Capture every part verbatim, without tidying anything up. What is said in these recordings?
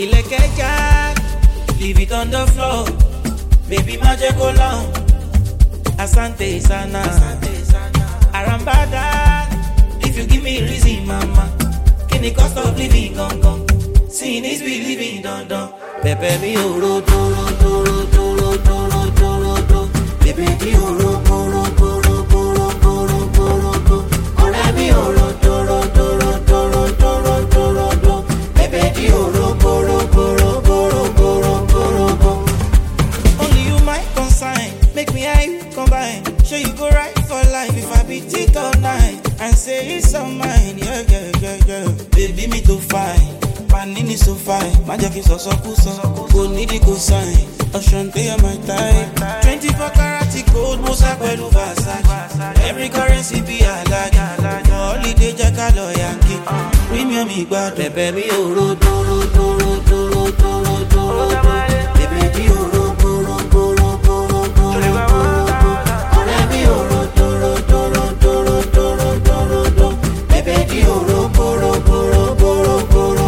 Ilẹ̀kẹ̀ já, leave it on the floor. Baby, má jẹ́ kó long. Asante sana, Arambada. If you give me reason, mama, can the cost of living gone gone? Seeing is believing, don don. Pepe mi oro, toro, toro, toro, toro, toro, toro. Baby, di oro, oro, oro, oro, oro, oro, oro. Ore mi oro, toro, toro, toro, toro, toro, toro. Baby, di oro, oro, oro, oro, oro, oro, oro. Only you my consign, make me eye you combine. Sure you go right for life if I beat it all night and say it's all mine, yeah, yeah, yeah, yeah. Baby, me too fine. Panini so fine, magic is also cool, so go need it go sign. Ocean pay my time. twenty-four karat gold, Musa Kwelu Versace. Every currency be a lag. Holiday Jackalo Yankee. Premium me bad, baby, oro, toro, toro, toro, toro, toro. Baby, di oro, oro, oro, oro, oro, oro. Ore mi oro, toro, toro, toro, toro, toro, toro. Baby, di oro, oro, oro, oro, oro.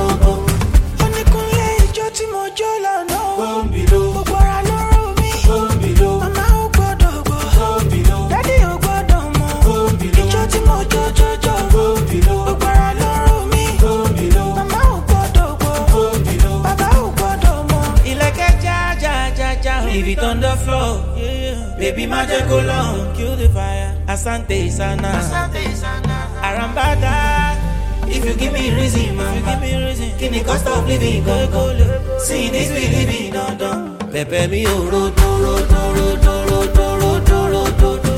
Leave it on the floor, yeah. Baby, magic go long, kill the fire. Asante sana, Asante sana. Arambada. If you give me reason, man, you give me reason. Can the cost of living go go? Seeing is believing, don don. Pepe mi oro, toro, toro, toro, toro, toro, toro.